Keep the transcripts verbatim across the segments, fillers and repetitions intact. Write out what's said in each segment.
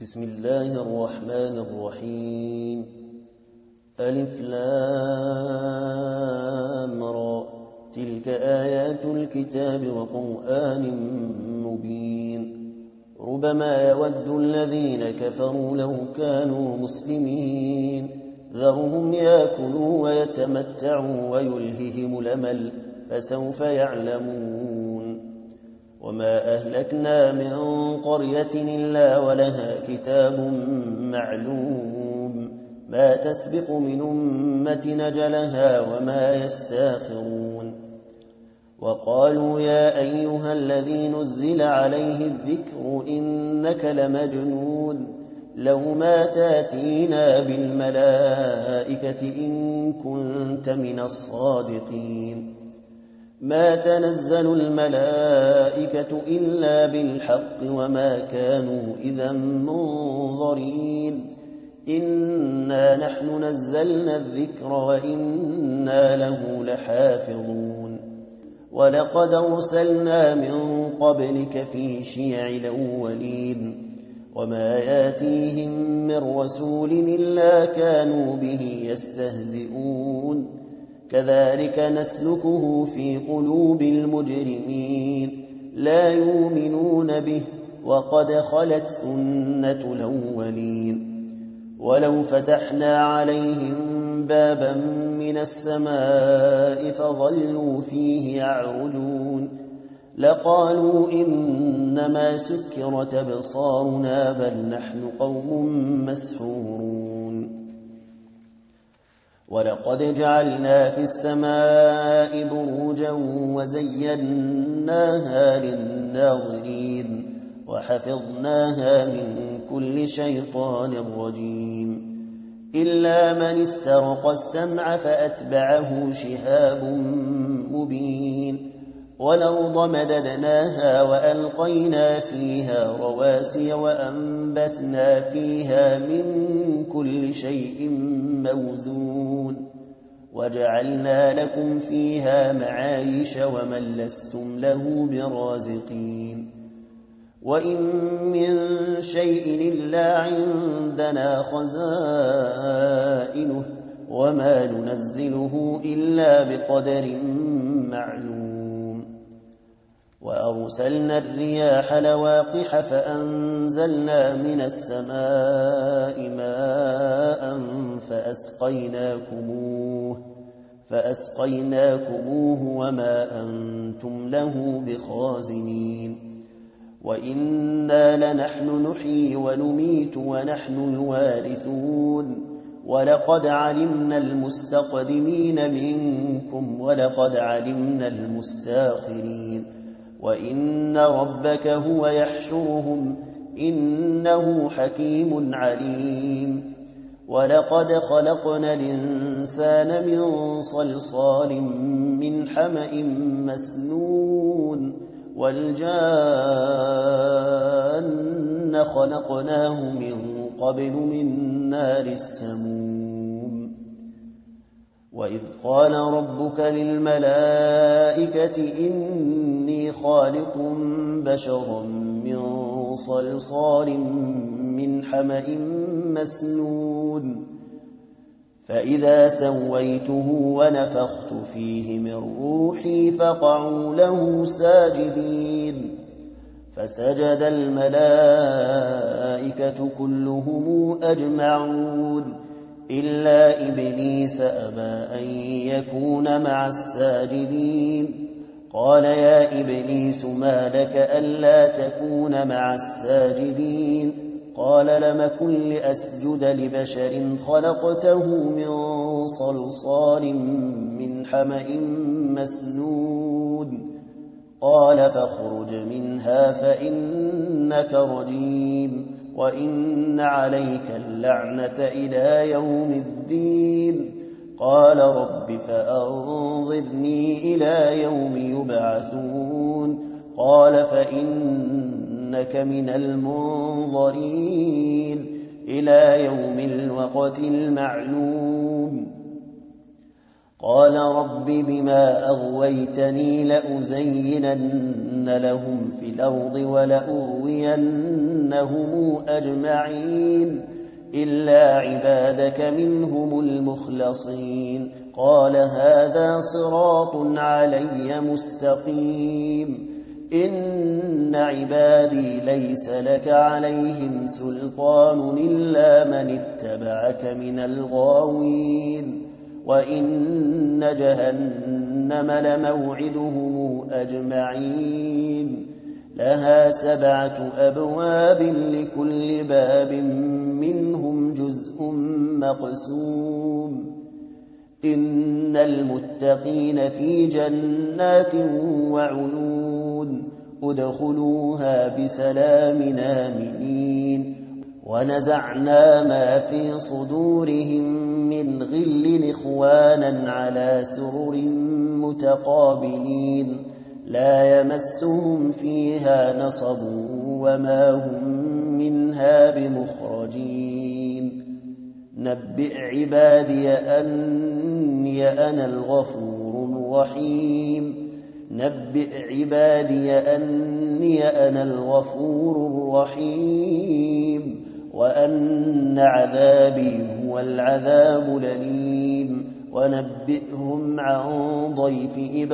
بسم الله الرحمن الرحيم. ألف لام را، تلك آيات الكتاب وقرآن مبين. ربما يود الذين كفروا لو كانوا مسلمين، ذرهم يأكلوا ويتمتعوا ويلههم الأمل، فسوف يعلمون. وما أهلكنا من قرية إلا ولها كتاب معلوم، ما تسبق من أمة أجلها وما يستاخرون. وقالوا يا أيها الذي نزل عليه الذكر إنك لمجنون، لو ما تاتينا بالملائكة إن كنت من الصادقين. ما تنزل الملائكة إلا بالحق وما كانوا إذا منظرين. إنا نحن نزلنا الذكر وإنا له لحافظون. ولقد أرسلنا من قبلك في شيع الأولين، وما ياتيهم من رسول إلا كانوا به يستهزئون. كذلك نسلكه في قلوب المجرمين، لا يؤمنون به وقد خلت سنة الأولين. ولو فتحنا عليهم بابا من السماء فظلوا فيه يعرجون لقالوا إنما سكرت أبصارنا بل نحن قوم مسحورون. ولقد جعلنا في السماء بروجا وزيناها للناظرين وحفظناها من كل شيطان رجيم، إلا من استرق السمع فأتبعه شهاب مبين. والأرض مددناها وألقينا فيها رواسي وأنبتنا فيها من كل شيء موزون، وجعلنا لكم فيها معايش ومن لستم له برازقين. وإن من شيء إلا عندنا خزائنه وما ننزله إلا بقدر معلوم. وأرسلنا الرياح لواقح فأنزلنا من السماء ماء فأسقيناكموه, فأسقيناكموه وما أنتم له بخازنين. وإنا لنحن نحيي ونميت ونحن الوارثون. ولقد علمنا المستقدمين منكم ولقد علمنا المستاخرين. وإن ربك هو يحشرهم إنه حكيم عليم. ولقد خلقنا الإنسان من صلصال من حمأ مسنون. والجان خلقناه من قبل من نار السموم. وإذ قال ربك للملائكة إني خالق بشرا من صلصال من حمأ مسنون، فإذا سويته ونفخت فيه من روحي فقعوا له ساجدين. فسجد الملائكة كلهم أجمعون إلا إبليس أبى أن يكون مع الساجدين. قال يا إبليس ما لك ألا تكون مع الساجدين؟ قال لم كن لأسجد لبشر خلقته من صلصال من حمأ مسنون. قال فاخرج منها فإنك رجيم وإن عليك اللعنة إلى يوم الدين. قال رب فأنظرني إلى يوم يبعثون. قال فإنك من المنظرين إلى يوم الوقت المعلوم. قال رب بما أغويتني لأزينن لهم في الأرض ولأغوينهم أجمعين إلا عبادك منهم المخلصين قال هذا صراط علي مستقيم إن عبادي ليس لك عليهم سلطان إلا من اتبعك من الغاوين وإن جهنم لموعدهم أجمعين لها سبعة أبواب لكل باب منهم جزء مقسوم إن المتقين في جنات وعيون ادخلوها بسلام آمنين ونزعنا ما في صدورهم من غل إخوانا على سرر متقابلين لا يمسهم فيها نصب وما هم منها بمخرجين نبئ عبادي أني أنا الغفور الرحيم نبئ عبادي أني أنا الغفور الرحيم وأن عذابي هو العذاب الأليم ونبئهم عن ضيف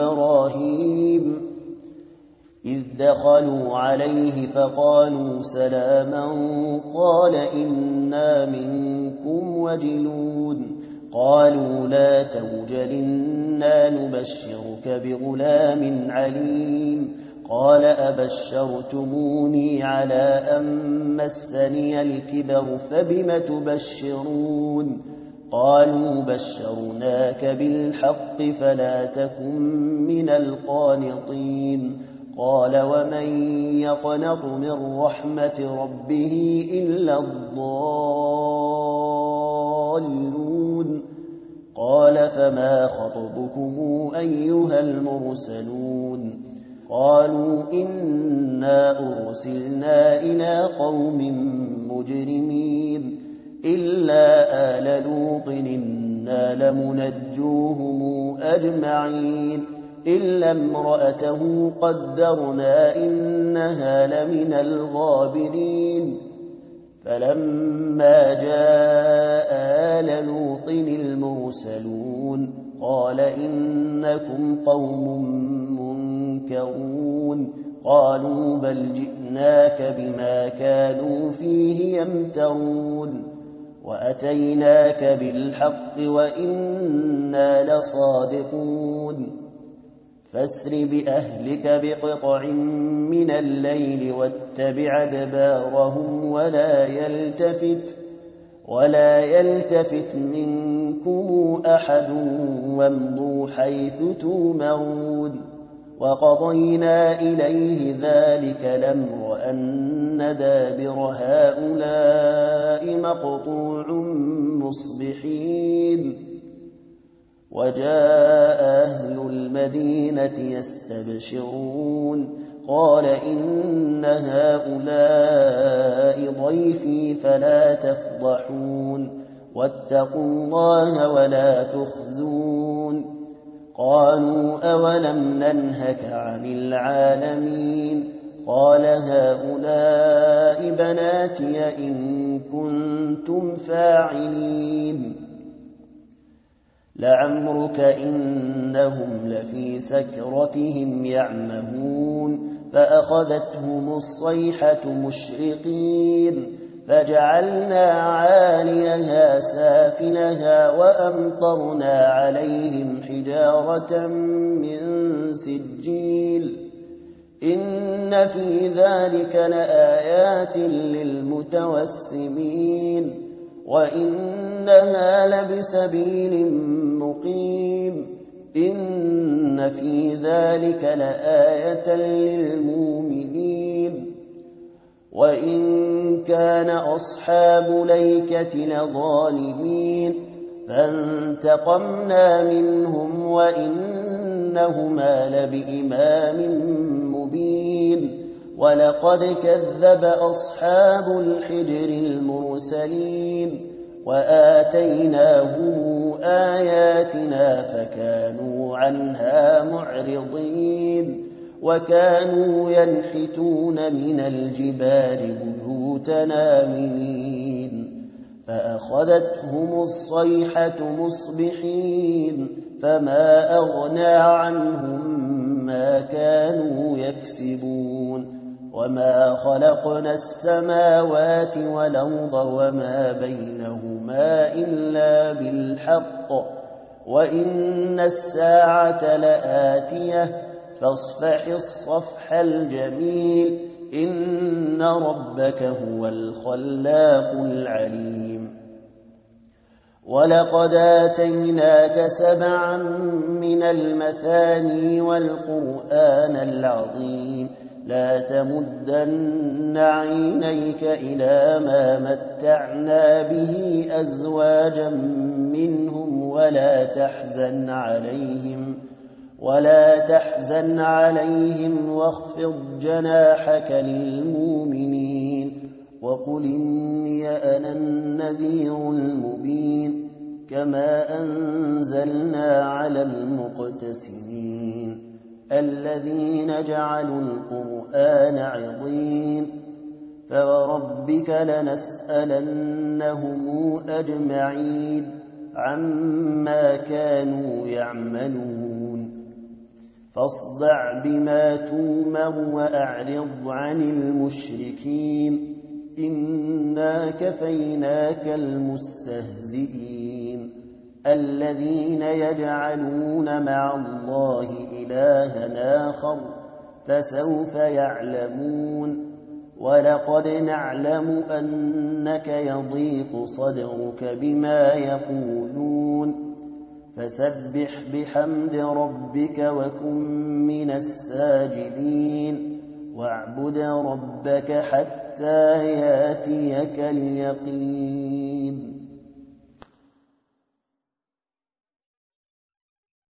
إبراهيم إذ دخلوا عليه فقالوا سلاما قال إنا منكم وجلون قالوا لا توجل إنا نبشرك بغلام عليم قال أبشرتموني على أن مسني الكبر فبم تبشرون قالوا بشرناك بالحق فلا تكن من القانطين قال ومن يقنط من رحمة ربه إلا الضالون قال فما خطبكم أيها المرسلون قالوا إنا أرسلنا إلى قوم مجرمين إلا آل لوط إنا لمنجوهم أجمعين إلا امرأته قدرنا إنها لمن الغابرين فلما جاء آل لوط المرسلون قال إنكم قوم منكرون قالوا بل جئناك بما كانوا فيه يمترون وأتيناك بالحق وإنا لصادقون فاسر بأهلك بقطع من الليل واتبع أدبارهم ولا يلتفت ولا يلتفت منكم أحد وامضوا حيث تؤمرون وقضينا إليه ذلك الأمر أن دابر هؤلاء مقطوع مصبحين وجاء أهل المدينة يستبشرون قال إن هؤلاء ضيفي فلا تفضحون واتقوا الله ولا تخزون قالوا أولم ننهك عن العالمين قال هؤلاء بناتي إن كنتم فاعلين لعمرك إنهم لفي سكرتهم يعمهون فأخذتهم الصيحة مشرقين فجعلنا عاليها سافلها وأمطرنا عليهم حجارة من سجيل إن في ذلك لآيات للمتوسمين وإنها لبسبيل مقيم إن في ذلك لآية للمؤمنين وإن كان أصحاب ليكة لظالمين فانتقمنا منهم وإنهما لبإمام مبين ولقد كذب أصحاب الحجر المرسلين وآتيناهم آياتنا فكانوا عنها معرضين وكانوا ينحتون من الجبال بيوتا آمنين فأخذتهم الصيحة مصبحين فما أغنى عنهم ما كانوا يكسبون وما خلقنا السماوات والأرض وما بينهما إلا بالحق وإن الساعة لآتية فاصفح الصفح الجميل إن ربك هو الخلاق العليم ولقد آتيناك سبعا من المثاني والقرآن العظيم لا تمدن عينيك إلى ما متعنا به أزواجا منهم ولا تحزن عليهم ولا تحزن عليهم واخفض جناحك للمؤمنين وقل إني أنا النذير المبين كما أنزلنا على المقتسمين الذين جعلوا القرآن عضين فوربك لنسألنهم أجمعين عما كانوا يعملون فاصدع بما تومر وأعرض عن المشركين إنا كفيناك المستهزئين الذين يجعلون مع الله إلها آخر فسوف يعلمون ولقد نعلم أنك يضيق صدرك بما يقولون فسبح بحمد ربك وكن من الساجدين واعبد ربك حتى ياتيك اليقين